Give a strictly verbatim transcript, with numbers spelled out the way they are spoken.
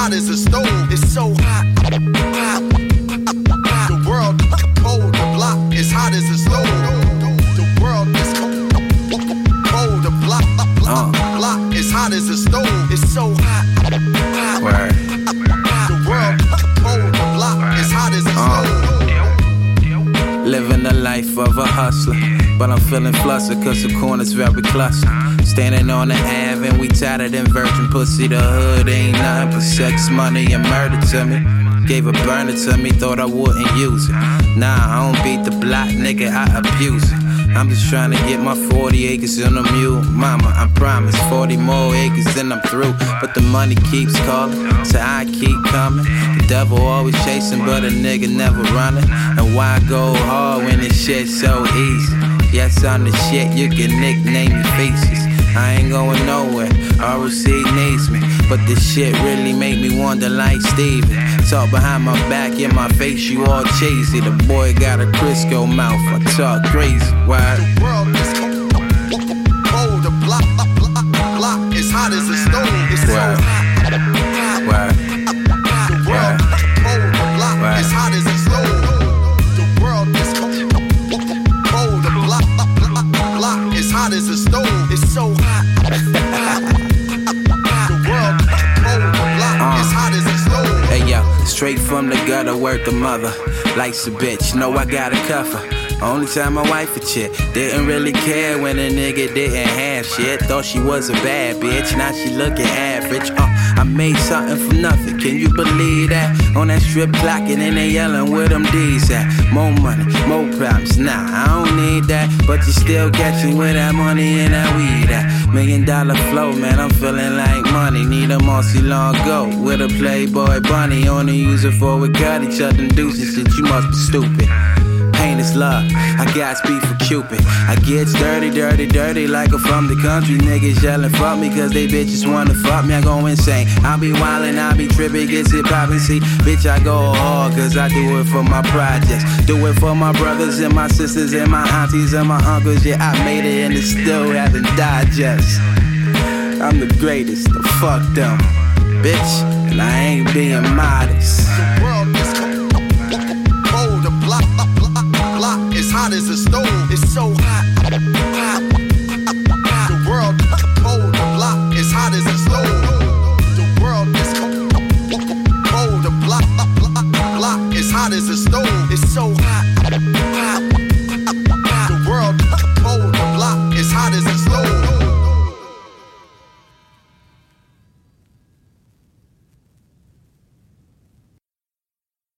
hot as a stove. It's so hot, hot. The world cold, the block is hot as a stove. The world is cold, cold, the block, block, block is hot as a stove. It's so hot, hot. Word. The world cold, the block is hot as a stove. Living the life of a hustler, but I'm feeling flustered cause the corner's very clustered. Standing on the Ave and we tighter than virgin pussy. The hood ain't nothing but sex, money, and murder to me. Gave a burner to me, thought I wouldn't use it. Nah, I don't beat the block, nigga, I abuse it. I'm just trying to get my forty acres in a mule. Mama, I promise, forty more acres then I'm through. But the money keeps calling, so I keep coming. The devil always chasing, but a nigga never running. And why go hard when this shit's so easy? Yes, I'm the shit, you can nickname me Feces. I ain't going nowhere, R O C needs me. But this shit really make me wonder like Stevie. Talk behind my back, in my face, you all cheesy. The boy got a Crisco mouth, I talk crazy. Why? The world is cold, cold, the block, block, block is hot as a stove. It's so hot, hot. Why? The world cold, the block is hot as a stove. The world is cold, cold, the block, block, block is hot as a stove. It's so hot. Hey yo, straight from the gutter, work the mother. Life's a bitch, know I gotta cover. Only time my wife a chick, didn't really care when a nigga didn't have shit. Thought she was a bad bitch, now she looking average. Uh, I made something from nothing, can you believe that? On that strip clocking and they yelling where them D's at. More money, more problems, nah, I don't need that. But you still catching where that money and that weed at. Million dollar flow, man, I'm feeling like money. Need a Marcy long go with a Playboy bunny. Only use it for we cut each other and deuces shit, you must be stupid. Pain is love, I got speed for Cupid. I get dirty, dirty, dirty like I'm from the country. Niggas yelling fuck me cause they bitches wanna fuck me. I go insane, I be wildin', I be trippin', gets it poppin'. See, bitch, I go hard cause I do it for my projects. Do it for my brothers and my sisters and my aunties and my uncles. Yeah, I made it and it still haven't digest. I'm the greatest, the fuck them, bitch, and I ain't being modest. The world is cold, cold, the block, block, block is hot as a stove. It's so hot, hot. The world cold, the block is hot as a stove. The world is cold, cold, the block, block, block is hot as a stove. It's so hot.